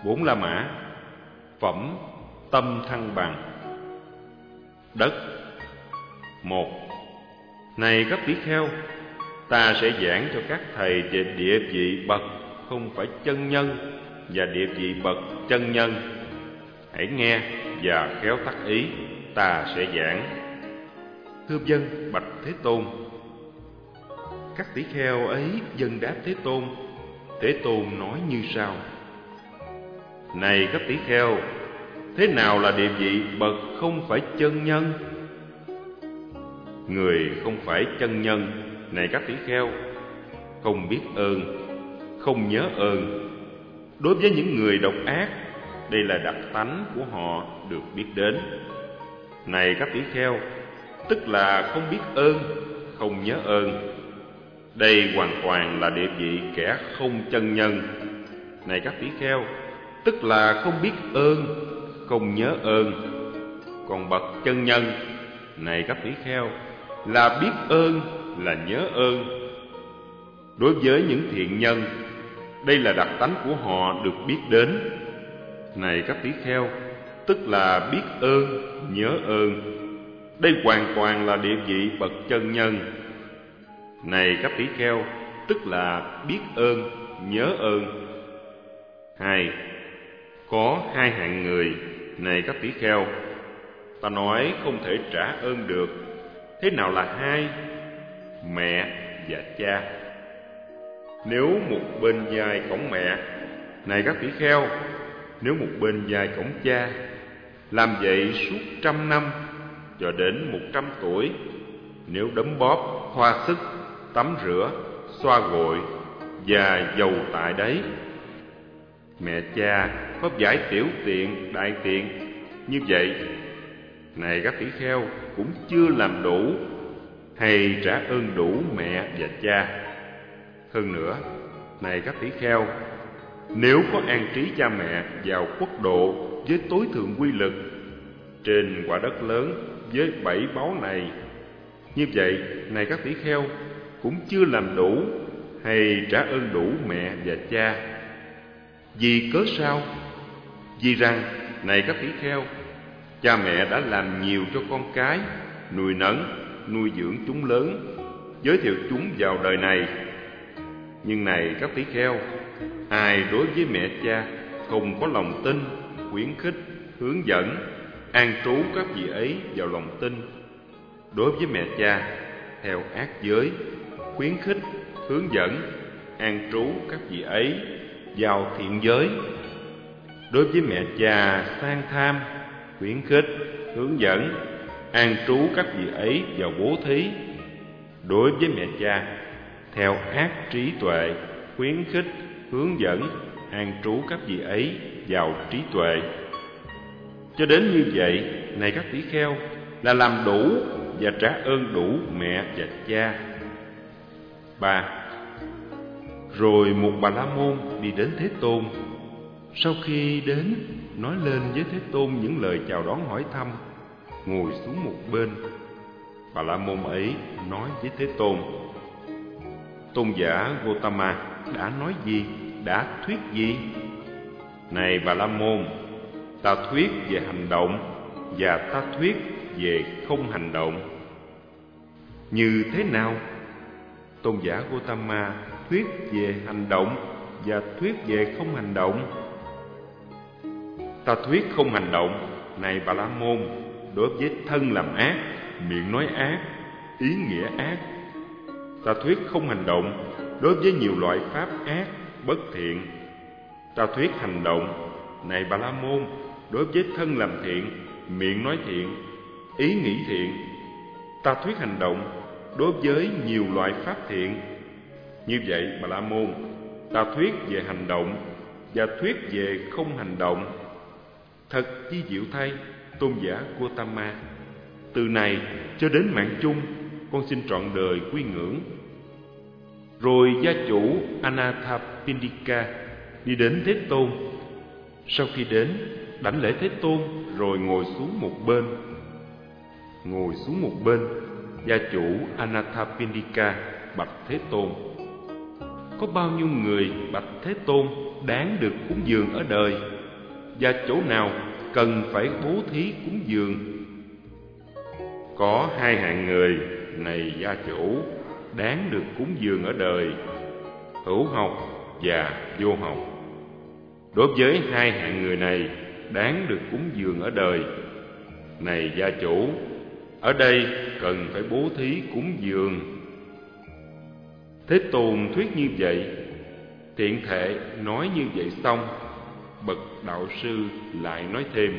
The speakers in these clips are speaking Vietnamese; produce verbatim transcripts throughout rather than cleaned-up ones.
Bốn La Mã. Phẩm Tâm Thăng Bằng. Đất. Một. Này các tỷ kheo, ta sẽ giảng cho các thầy về địa vị bậc không phải chân nhân và địa vị bậc chân nhân. Hãy nghe và khéo tác ý, ta sẽ giảng. Thưa vâng, bạch Thế Tôn. Các tỷ kheo ấy vâng đáp Thế Tôn. Thế Tôn nói như sau: Này các tỷ kheo, thế nào là địa vị bậc không phải chân nhân? Người không phải chân nhân, này các tỷ kheo, không biết ơn, không nhớ ơn. Đối với những người độc ác, đây là đặc tánh của họ được biết đến. Này các tỷ kheo, tức là không biết ơn, không nhớ ơn. Đây hoàn toàn là địa vị kẻ không chân nhân. Này các tỷ kheo, tức là không biết ơn, không nhớ ơn. Còn bậc chân nhân, này các tỷ kheo, là biết ơn, là nhớ ơn. Đối với những thiện nhân, đây là đặc tánh của họ được biết đến. Này các tỷ kheo, tức là biết ơn, nhớ ơn. Đây hoàn toàn là địa vị bậc chân nhân. Này các tỷ kheo, tức là biết ơn, nhớ ơn. Hai. Có hai hạng người, này các tỷ kheo, ta nói không thể trả ơn được. Thế nào là hai? Mẹ và cha. Nếu một bên vai cõng mẹ, này các tỷ kheo, nếu một bên vai cõng cha, làm vậy suốt trăm năm cho đến một trăm tuổi, nếu đấm bóp, thoa sức, tắm rửa, xoa gội và dầu tại đấy, mẹ cha có giải tiểu tiện, đại tiện như vậy, này các tỷ kheo, cũng chưa làm đủ hay trả ơn đủ mẹ và cha. Hơn nữa, này các tỷ kheo, nếu có an trí cha mẹ vào quốc độ với tối thượng quy lực trên quả đất lớn với bảy báu này, như vậy, này các tỷ kheo, cũng chưa làm đủ hay trả ơn đủ mẹ và cha. Vì cớ sao? Vì rằng, này các tỷ kheo, cha mẹ đã làm nhiều cho con cái, nuôi nấng, nuôi dưỡng chúng lớn, giới thiệu chúng vào đời này. Nhưng này các tỷ kheo, ai đối với mẹ cha không có lòng tin, khuyến khích, hướng dẫn, an trú các vị ấy vào lòng tin, đối với mẹ cha theo ác giới, khuyến khích, hướng dẫn, an trú các vị ấy vào thiện giới, đối với mẹ cha sang tham, khuyến khích, hướng dẫn, an trú các vị ấy vào bố thí, đối với mẹ cha theo ác trí tuệ, khuyến khích, hướng dẫn, an trú các vị ấy vào trí tuệ. Cho đến như vậy, này các tỷ kheo, là làm đủ và trả ơn đủ mẹ và cha. Ba. Rồi một Bà La Môn đi đến Thế Tôn. Sau khi đến, nói lên với Thế Tôn những lời chào đón hỏi thăm, ngồi xuống một bên. Bà La Môn ấy nói với Thế Tôn: Tôn giả Gotama đã nói gì, đã thuyết gì? Này Bà La Môn, ta thuyết về hành động và ta thuyết về không hành động. Như thế nào? Tôn giả Gotama thuyết về hành động và thuyết về không hành động. Ta thuyết không hành động, này Bà La Môn, đối với thân làm ác, miệng nói ác, ý nghĩa ác. Ta thuyết không hành động đối với nhiều loại pháp ác, bất thiện. Ta thuyết hành động, này Bà La Môn, đối với thân làm thiện, miệng nói thiện, ý nghĩ thiện. Ta thuyết hành động đối với nhiều loại pháp thiện. Như vậy, Bà La Môn, ta thuyết về hành động và thuyết về không hành động. Thật chi diệu thay, Tôn giả Gotama, từ này cho đến mạng chung, con xin trọn đời quy ngưỡng. Rồi gia chủ Anathapindika đi đến Thế Tôn. Sau khi đến, đảnh lễ Thế Tôn rồi ngồi xuống một bên. Ngồi xuống một bên, gia chủ Anathapindika bạch Thế Tôn: có bao nhiêu người bạch Thế Tôn đáng được cúng dường ở đời, và chỗ nào cần phải bố thí cúng dường? Có hai hạng người, này gia chủ, đáng được cúng dường ở đời: hữu học và vô học. Đối với hai hạng người này đáng được cúng dường ở đời, này gia chủ, ở đây cần phải bố thí cúng dường. Thế Tôn thuyết như vậy. Thiện Thệ nói như vậy xong, bậc đạo sư lại nói thêm: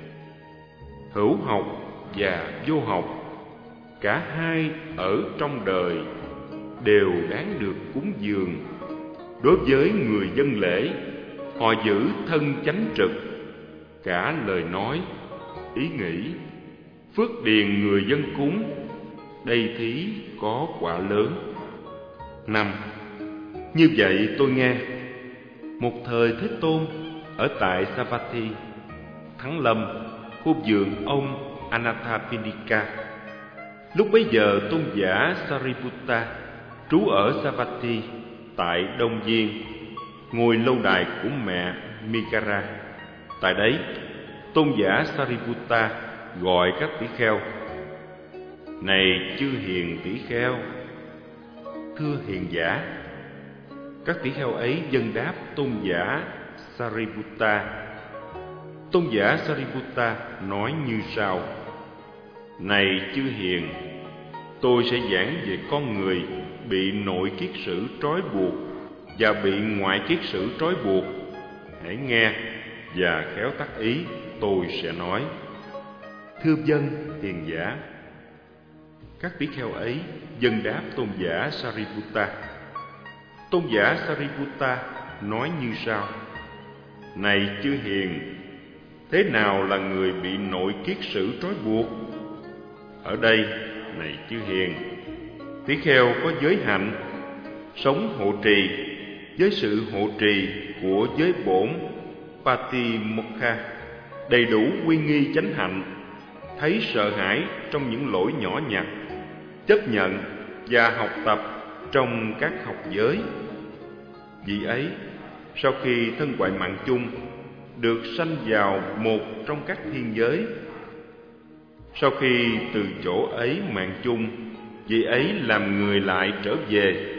hữu học và vô học, cả hai ở trong đời đều đáng được cúng dường. Đối với người dân lễ, họ giữ thân chánh trực, cả lời nói, ý nghĩ, phước điền người dân cúng, đây thí có quả lớn. Năm. Như vậy tôi nghe, một thời Thế Tôn ở tại Savatthi, Thắng Lâm, khu vườn ông Anathapindika. Lúc bấy giờ tôn giả Sariputta trú ở Savatthi tại Đông Viên, ngôi lâu đài của mẹ Migara. Tại đấy, tôn giả Sariputta gọi các tỷ kheo: này chư hiền tỷ kheo. Thưa hiền giả. Các tỷ kheo ấy dâng đáp tôn giả Sariputta. Tôn giả Sariputta nói như sau: này chư hiền, tôi sẽ giảng về con người bị nội kiết sử trói buộc và bị ngoại kiết sử trói buộc. Hãy nghe và khéo tác ý tôi sẽ nói. Thưa vâng, hiền giả. Các tỷ kheo ấy dâng đáp tôn giả Sariputta. Tôn giả Sariputta nói như sau: này chư hiền, thế nào là người bị nội kiết sử trói buộc? Ở đây, này chư hiền, tỷ kheo có giới hạnh, sống hộ trì với sự hộ trì của giới bổn Patimokkha, đầy đủ uy nghi chánh hạnh, thấy sợ hãi trong những lỗi nhỏ nhặt, chấp nhận và học tập trong các học giới. Vì ấy, sau khi thân ngoại mạng chung được sanh vào một trong các thiên giới, sau khi từ chỗ ấy mạng chung, vị ấy làm người lại trở về,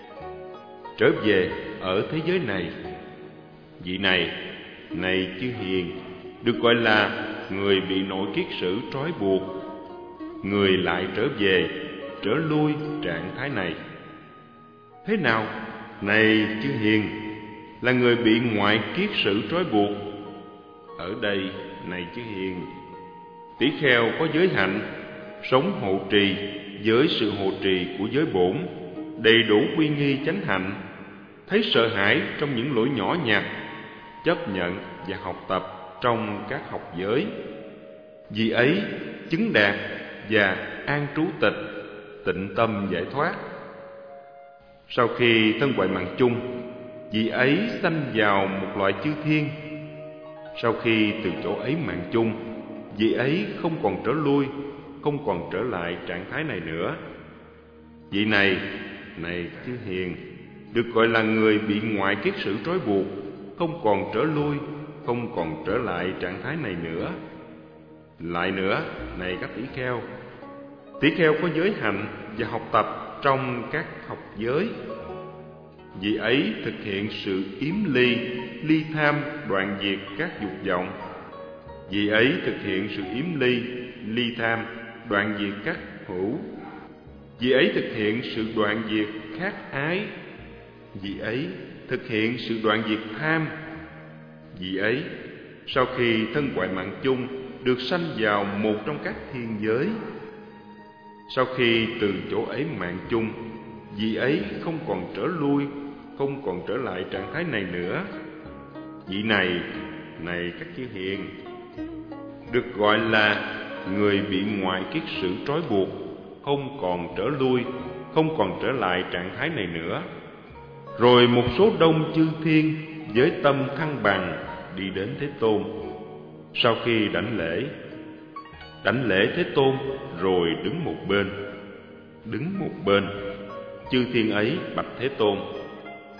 trở về ở thế giới này. Vị này, này chư hiền, được gọi là người bị nội kiết sử trói buộc, người lại trở về, trở lui trạng thái này. Thế nào, này chư hiền, là người bị ngoại kiết sử trói buộc? Ở đây, này chư hiền, tỷ kheo có giới hạnh, sống hộ trì với sự hộ trì của giới bổn, đầy đủ uy nghi chánh hạnh, thấy sợ hãi trong những lỗi nhỏ nhặt, chấp nhận và học tập trong các học giới. Vì ấy chứng đạt và an trú tịch, tịnh tâm giải thoát. Sau khi thân ngoại mạng chung, vị ấy sanh vào một loại chư thiên. Sau khi từ chỗ ấy mạng chung, vị ấy không còn trở lui, không còn trở lại trạng thái này nữa. Vị này, này chư hiền, được gọi là người bị ngoại kiết sử trói buộc, không còn trở lui, không còn trở lại trạng thái này nữa. Lại nữa, này các tỷ kheo, tỷ kheo có giới hạnh và học tập trong các học giới. Vị ấy thực hiện sự yếm ly, ly tham, đoạn diệt các dục vọng. Vị ấy thực hiện sự yếm ly, ly tham, đoạn diệt các hữu. Vị ấy thực hiện sự đoạn diệt khát ái. Vị ấy thực hiện sự đoạn diệt tham. Vị ấy, sau khi thân ngoại mạng chung, được sanh vào một trong các thiên giới. Sau khi từ chỗ ấy mạng chung, vị ấy không còn trở lui, không còn trở lại trạng thái này nữa. Vị này, này các chư hiền, được gọi là người bị ngoại kiết sử trói buộc, không còn trở lui, không còn trở lại trạng thái này nữa. Rồi một số đông chư thiên với tâm thăng bằng đi đến Thế Tôn. Sau khi đảnh lễ, đảnh lễ Thế Tôn rồi đứng một bên. Đứng một bên, chư thiên ấy bạch Thế Tôn: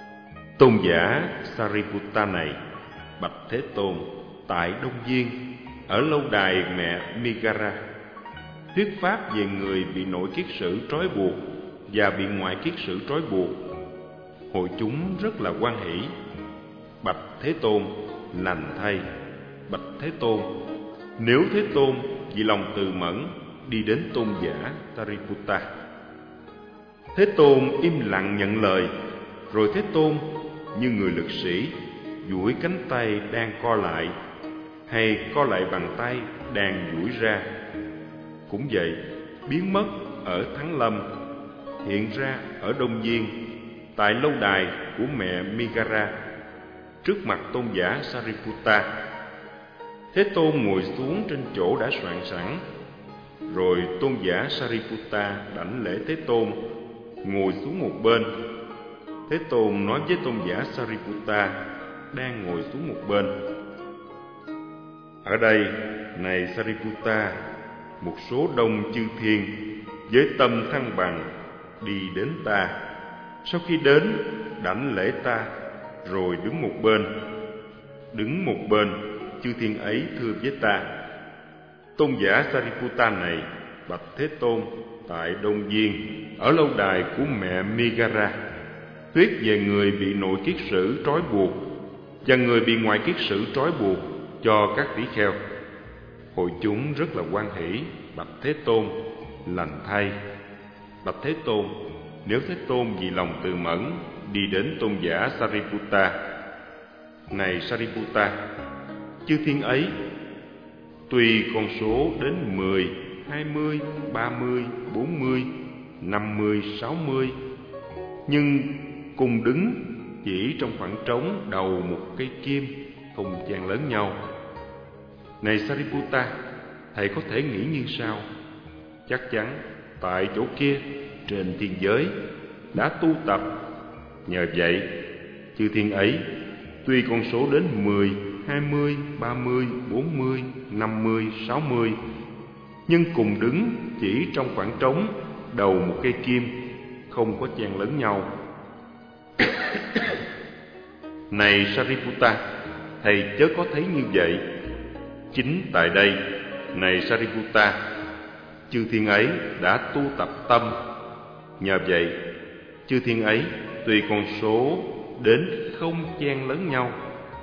Tôn giả Sariputta này bạch Thế Tôn tại Đông Viên ở lâu đài mẹ Migara, thuyết pháp về người bị nội kiết sử trói buộc và bị ngoại kiết sử trói buộc. Hội chúng rất là hoan hỷ. Bạch Thế Tôn, lành thay. Bạch Thế Tôn, nếu Thế Tôn vì lòng từ mẫn đi đến tôn giả Sariputta. Thế Tôn im lặng nhận lời. Rồi Thế Tôn như người lực sĩ duỗi cánh tay đang co lại, hay co lại bàn tay đang duỗi ra. Cũng vậy, biến mất ở Thắng Lâm, hiện ra ở Đông Viên tại lâu đài của mẹ Migara, trước mặt tôn giả Sariputta. Thế Tôn ngồi xuống trên chỗ đã soạn sẵn. Rồi tôn giả Sariputta đảnh lễ Thế Tôn, ngồi xuống một bên. Thế Tôn nói với tôn giả Sariputta đang ngồi xuống một bên: Ở đây, này Sariputta, một số đông chư thiên với tâm thăng bằng đi đến ta. Sau khi đến, đảnh lễ ta, rồi đứng một bên. Đứng một bên, chư thiên ấy thưa với ta: Tôn giả Sariputta này bạch Thế Tôn tại Đông Viên ở lâu đài của mẹ Migara, thuyết về người bị nội kiết sử trói buộc và người bị ngoại kiết sử trói buộc cho các tỷ kheo. Hội chúng rất là hoan hỷ. Bạch Thế Tôn, lành thay. Bạch Thế Tôn, nếu Thế Tôn vì lòng từ mẫn đi đến tôn giả Sariputta. Này Sariputta, chư thiên ấy tuy con số đến mười, hai mươi, ba mươi, bốn mươi, năm mươi, sáu mươi, nhưng cùng đứng chỉ trong khoảng trống đầu một cây kim, không chen lớn nhau. Này Sariputta, thầy có thể nghĩ như sau: chắc chắn tại chỗ kia trên thiên giới đã tu tập. Nhờ vậy, chư thiên ấy tuy con số đến mười, hai mươi, ba mươi, bốn mươi, năm mươi, sáu mươi, nhưng cùng đứng chỉ trong khoảng trống đầu một cây kim, không có chen lấn nhau. Này Sariputta, thầy chớ có thấy như vậy. Chính tại đây, này Sariputta, chư thiên ấy đã tu tập tâm. Nhờ vậy, chư thiên ấy tuy con số đến không chen lấn nhau.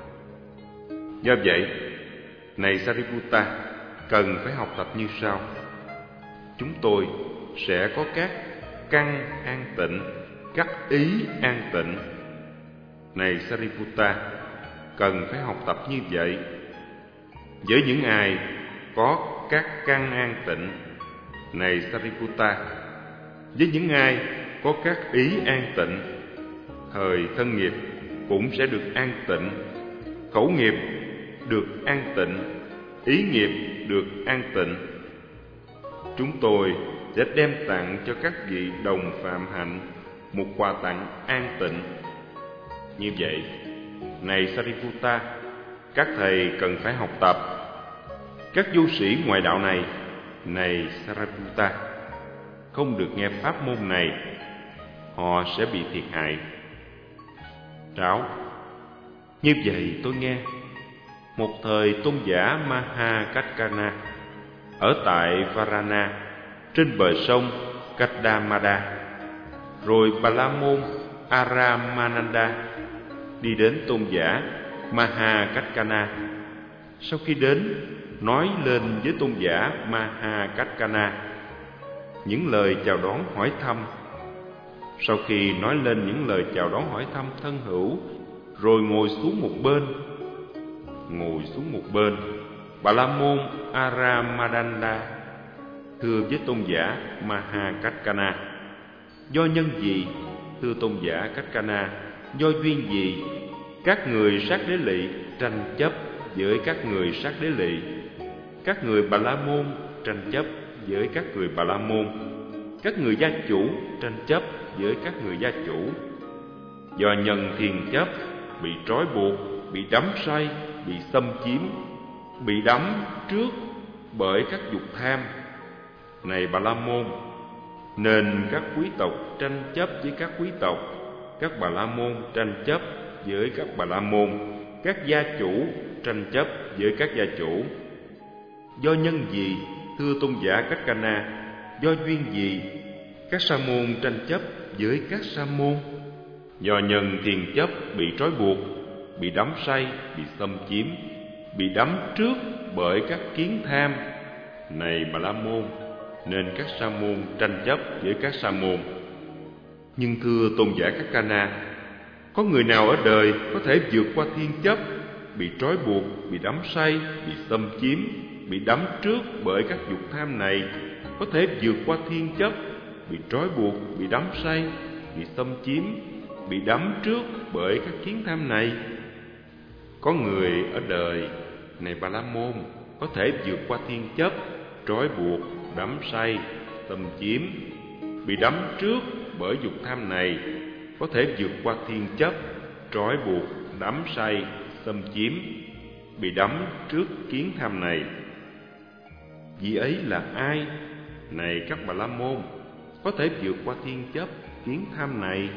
Do vậy, này Sariputta, cần phải học tập như sau. Chúng tôi sẽ có các căn an tịnh, các ý an tịnh. Này Sariputta, cần phải học tập như vậy. Với những ai có các căn an tịnh, này Sariputta, với những ai có các ý an tịnh, thời thân nghiệp cũng sẽ được an tịnh, khẩu nghiệp được an tịnh, ý nghiệp được an tịnh. Chúng tôi sẽ đem tặng cho các vị đồng phạm hạnh một quà tặng an tịnh. Như vậy, này Sariputta, các thầy cần phải học tập. Các du sĩ ngoại đạo này, này Sariputta, không được nghe pháp môn này, họ sẽ bị thiệt hại. Tráo: Như vậy tôi nghe, một thời tôn giả Mahakaccana ở tại Varana trên bờ sông Kadamada, rồi Bà La Môn Aramananda đi đến tôn giả Mahakaccana. Sau khi đến, nói lên với tôn giả Mahakaccana những lời chào đón hỏi thăm. Sau khi nói lên những lời chào đón hỏi thăm thân hữu, rồi ngồi xuống một bên. Ngồi xuống một bên, Bà La Môn Aramananda thưa với tôn giả Mahakaccana: Do nhân gì, thưa tôn giả Kaccana, do duyên gì, các người sát đế lỵ tranh chấp với các người sát đế lỵ, các người Bà La Môn tranh chấp với các người Bà La Môn, các người gia chủ tranh chấp với các người gia chủ. Do nhân thiền chấp, bị trói buộc, bị đắm say, bị xâm chiếm, bị đắm trước bởi các dục tham. Này Bà La Môn, nên các quý tộc tranh chấp với các quý tộc, các Bà La Môn tranh chấp với các Bà La Môn, các gia chủ tranh chấp với các gia chủ. Do nhân gì, thưa tôn giả Cách Ca Na? Do duyên gì các sa môn tranh chấp với các sa môn? Do nhân thiền chấp bị trói buộc, bị đắm say, bị xâm chiếm, bị đắm trước bởi các kiến tham. Này Bà La Môn, nên các sa môn tranh chấp với các sa môn. Nhưng thưa tôn giả Các Ca Na, có người nào ở đời có thể vượt qua thiên chấp, bị trói buộc, bị đắm say, bị xâm chiếm, bị đắm trước bởi các dục tham này, có thể vượt qua thiên chấp, bị trói buộc, bị đắm say, bị xâm chiếm, bị đắm trước bởi các kiến tham này? Có người ở đời, này Bà La Môn, có thể vượt qua thiên chấp, trói buộc, đắm say, xâm chiếm, bị đắm trước bởi dục tham này, có thể vượt qua thiên chấp, trói buộc, đắm say, xâm chiếm, bị đắm trước kiến tham này. Vị ấy là ai, này các Bà La Môn, có thể vượt qua thiên chấp, kiến tham này?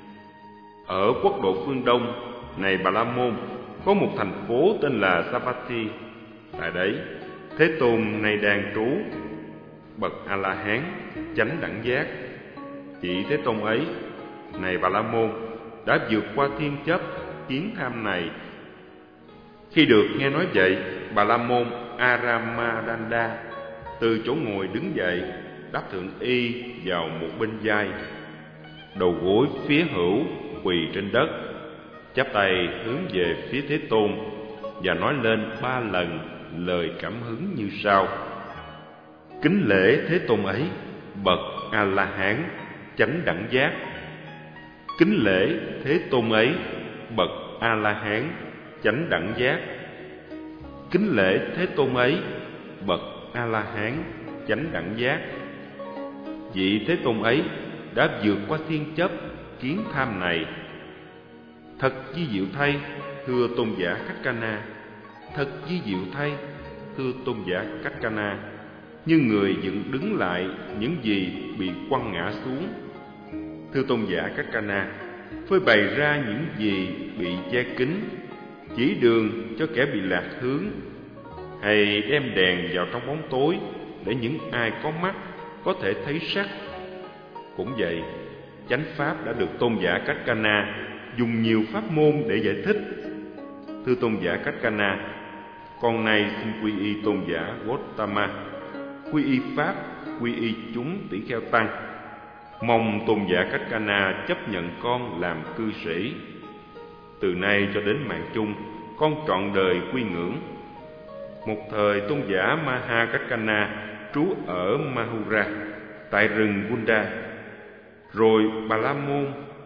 Ở quốc độ phương Đông, này Bà La Môn, có một thành phố tên là Savatthi. Tại đấy, Thế Tôn này đang trú, bậc A-la-hán, chánh đẳng giác. Vị Thế Tôn ấy, này Bà La Môn, đã vượt qua thiên chấp, kiến tham này. Khi được nghe nói vậy, Bà La Môn Aramadanda từ chỗ ngồi đứng dậy, đáp thượng y vào một bên vai, đầu gối phía hữu quỳ trên đất, chắp tay hướng về phía Thế Tôn và nói lên ba lần lời cảm hứng như sau: kính lễ Thế Tôn ấy, bậc A-la-hán, chánh đẳng giác. Kính lễ Thế Tôn ấy, bậc A-la-hán, chánh đẳng giác. Kính lễ Thế Tôn ấy, bậc A-la-hán, chánh đẳng giác. Vị Thế Tôn ấy đã vượt qua thiên chấp, kiến tham này. Thật vi diệu thay, thưa tôn giả Cách Ca Na. Thật vi diệu thay, thưa tôn giả Cách Ca Na. Như người dựng đứng lại những gì bị quăng ngã xuống. Thưa tôn giả Cách Ca Na, phơi bày ra những gì bị che kín, chỉ đường cho kẻ bị lạc hướng, hay đem đèn vào trong bóng tối để những ai có mắt có thể thấy sắc. Cũng vậy, chánh pháp đã được tôn giả Cách Ca Na dùng nhiều pháp môn để giải thích. Thưa tôn giả Cách Ca Na, con nay xin quy y tôn giả Gotama, quy y pháp, quy y chúng tỷ kheo tăng. Mong tôn giả Cách Ca Na chấp nhận con làm cư sĩ. Từ nay cho đến mạng chung, con trọn đời quy ngưỡng. Một thời tôn giả Maha Cách Ca Na trú ở Mahura, tại rừng Gunda. Rồi Bà La Môn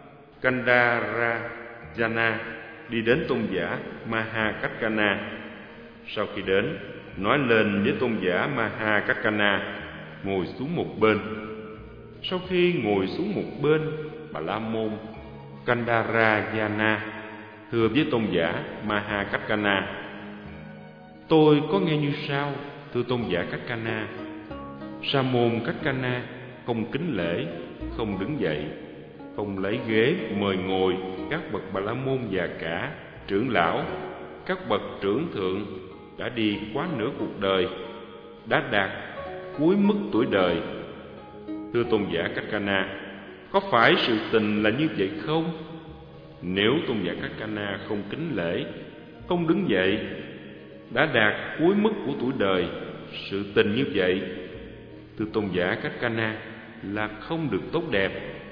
Kandarajana đi đến tôn giả Maha Cách Ca Na. Sau khi đến, nói lên với tôn giả Maha Cách Ca Na ngồi xuống một bên. Sau khi ngồi xuống một bên, Bà La Môn Kandarajana thưa với tôn giả Maha Cách Ca Na: tôi có nghe như sau, thưa tôn giả Cách Ca Na. Sa môn Cách Ca Na không kính lễ, không đứng dậy, không lấy ghế mời ngồi các bậc Bà La Môn già cả, trưởng lão, các bậc trưởng thượng đã đi quá nửa cuộc đời, đã đạt cuối mức tuổi đời. Thưa tôn giả Cách Ca Na, có phải sự tình là như vậy không? Nếu tôn giả Cách Ca Na không kính lễ, không đứng dậy, đã đạt cuối mức của tuổi đời, sự tình như vậy, thưa tôn giả Cách Ca Na, là không được tốt đẹp.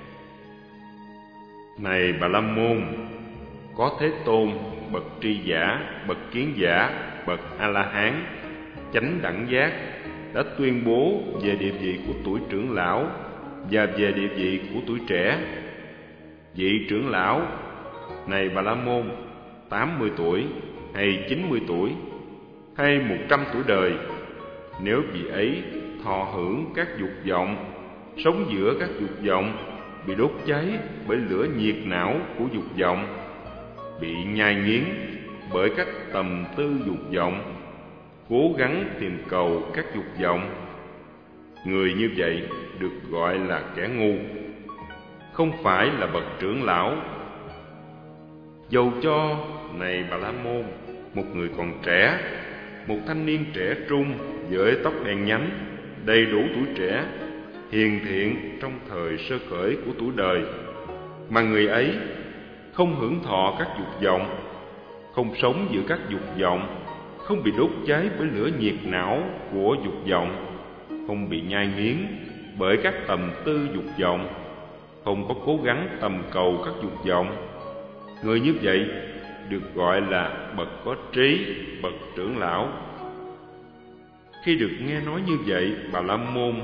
Này Bà La Môn, có Thế Tôn, bậc tri giả, bậc kiến giả, bậc A-la-hán, chánh đẳng giác đã tuyên bố về địa vị của tuổi trưởng lão và về địa vị của tuổi trẻ. Vị trưởng lão, này Bà La Môn, tám mươi tuổi hay chín mươi tuổi hay một trăm tuổi đời, nếu vị ấy thọ hưởng các dục vọng, sống giữa các dục vọng, bị đốt cháy bởi lửa nhiệt não của dục vọng, bị nhai nghiến bởi các tầm tư dục vọng, cố gắng tìm cầu các dục vọng, người như vậy được gọi là kẻ ngu, không phải là bậc trưởng lão. Dầu cho này Bà La Môn, một người còn trẻ, một thanh niên trẻ trung với tóc đen nhánh, đầy đủ tuổi trẻ, hiền thiện trong thời sơ khởi của tuổi đời, mà người ấy không hưởng thọ các dục vọng, không sống giữa các dục vọng, không bị đốt cháy bởi lửa nhiệt não của dục vọng, không bị nhai nghiến bởi các tầm tư dục vọng, không có cố gắng tầm cầu các dục vọng. Người như vậy được gọi là bậc có trí, bậc trưởng lão. Khi được nghe nói như vậy, Bà La Môn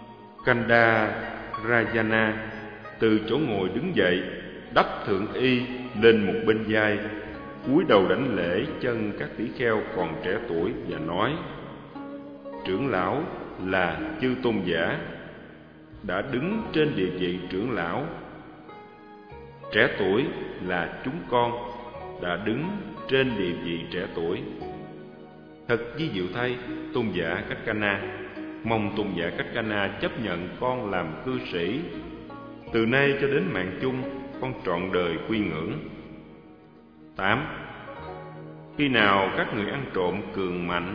Kandarayana từ chỗ ngồi đứng dậy, đắp thượng y lên một bên vai, cúi đầu đảnh lễ chân các tỷ kheo còn trẻ tuổi và nói: trưởng lão là chư tôn giả, đã đứng trên địa vị trưởng lão. Trẻ tuổi là chúng con, đã đứng trên địa vị trẻ tuổi. Thật ví diệu thay, tôn giả Kaccana, mong tôn giả Kaccana chấp nhận con làm cư sĩ. Từ nay cho đến mạng chung, con trọn đời quy ngưỡng. tám. Khi nào các người ăn trộm cường mạnh,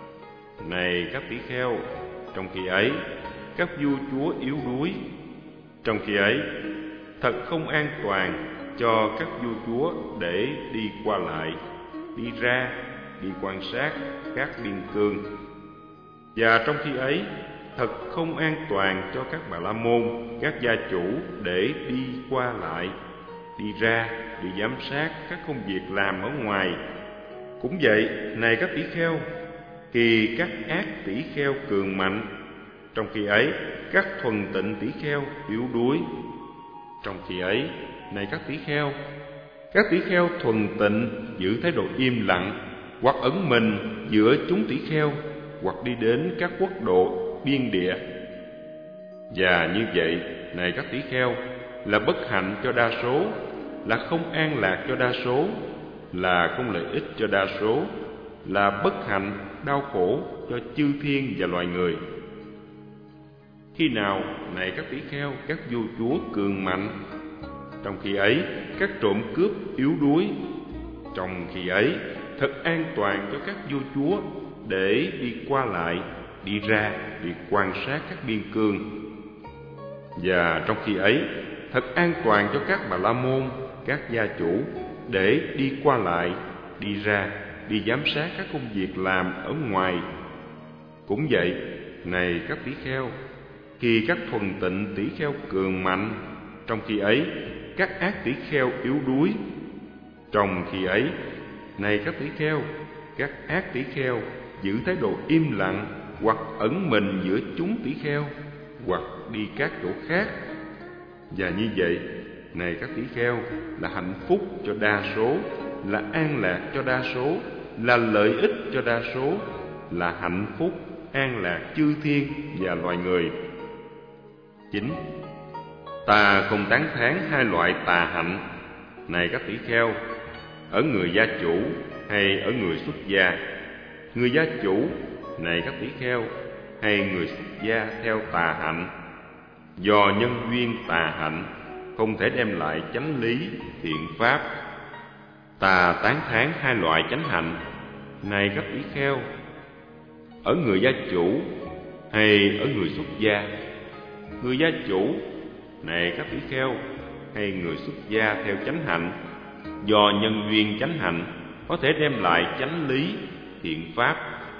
này các tỷ kheo, trong khi ấy các vua chúa yếu đuối. Trong khi ấy thật không an toàn cho các vua chúa để đi qua lại, đi ra, đi quan sát các biên cương. Và trong khi ấy thật không an toàn cho các Bà La Môn, các gia chủ để đi qua lại, đi ra, đi giám sát các công việc làm ở ngoài. Cũng vậy, này các tỷ kheo, khi các ác tỷ kheo cường mạnh, trong khi ấy các thuần tịnh tỷ kheo yếu đuối. Trong khi ấy, này các tỷ kheo, các tỷ kheo thuần tịnh giữ thái độ im lặng, hoặc ẩn mình giữa chúng tỷ kheo, hoặc đi đến các quốc độ biên địa. Và như vậy, này các tỷ kheo, là bất hạnh cho đa số, là không an lạc cho đa số, là không lợi ích cho đa số, là bất hạnh, đau khổ cho chư thiên và loài người. Khi nào, này các tỷ kheo, các vua chúa cường mạnh, trong khi ấy các trộm cướp yếu đuối. Trong khi ấy thật an toàn cho các vua chúa để đi qua lại, đi ra, đi quan sát các biên cương. Và trong khi ấy thật an toàn cho các Bà La Môn, các gia chủ để đi qua lại, đi ra, đi giám sát các công việc làm ở ngoài. Cũng vậy, này các tỷ kheo, khi các thuần tịnh tỷ kheo cường mạnh, trong khi ấy các ác tỷ kheo yếu đuối. Trong khi ấy, này các tỷ kheo, các ác tỷ kheo giữ thái độ im lặng, hoặc ẩn mình giữa chúng tỷ kheo, hoặc đi các chỗ khác. Và như vậy, này các tỷ kheo, là hạnh phúc cho đa số, là an lạc cho đa số, là lợi ích cho đa số, là hạnh phúc, an lạc chư thiên và loài người. chín. Ta không tán thán hai loại tà hạnh, này các tỷ kheo, ở người gia chủ hay ở người xuất gia. Người gia chủ, này các tỷ kheo, hay người xuất gia theo tà hạnh, do nhân duyên tà hạnh không thể đem lại chánh lý thiện pháp. Ta tán thán hai loại chánh hạnh, này các tỷ kheo, ở người gia chủ hay ở người xuất gia. Người gia chủ, này các tỷ kheo, hay người xuất gia theo chánh hạnh, do nhân duyên chánh hạnh có thể đem lại chánh lý thiện pháp.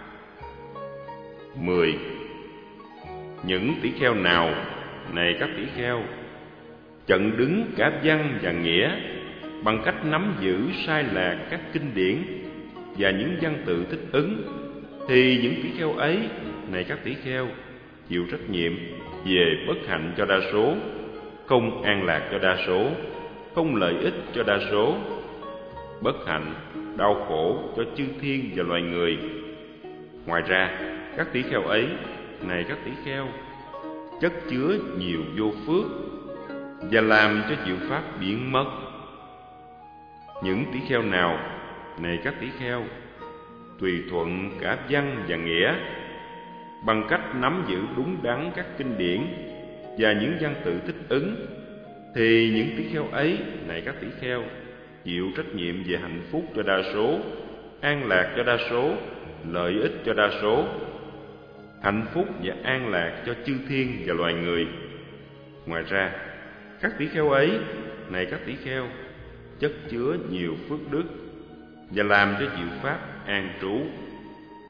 mười. Những tỷ kheo nào, này các tỷ kheo, chặn đứng cả văn và nghĩa bằng cách nắm giữ sai lạc các kinh điển và những văn tự thích ứng, thì những tỷ kheo ấy, này các tỷ kheo, chịu trách nhiệm về bất hạnh cho đa số, không an lạc cho đa số, không lợi ích cho đa số, bất hạnh, đau khổ cho chư thiên và loài người. Ngoài ra, các tỷ kheo ấy, này các tỷ kheo, chất chứa nhiều vô phước và làm cho diệu pháp biến mất. Những tỷ kheo nào, này các tỷ kheo, tùy thuận cả văn và nghĩa bằng cách nắm giữ đúng đắn các kinh điển và những văn tự thích ứng, thì những tỷ kheo ấy, này các tỷ kheo, chịu trách nhiệm về hạnh phúc cho đa số, an lạc cho đa số, lợi ích cho đa số, hạnh phúc và an lạc cho chư thiên và loài người. Ngoài ra, các tỷ kheo ấy, này các tỷ kheo, chất chứa nhiều phước đức và làm cho diệu pháp an trú.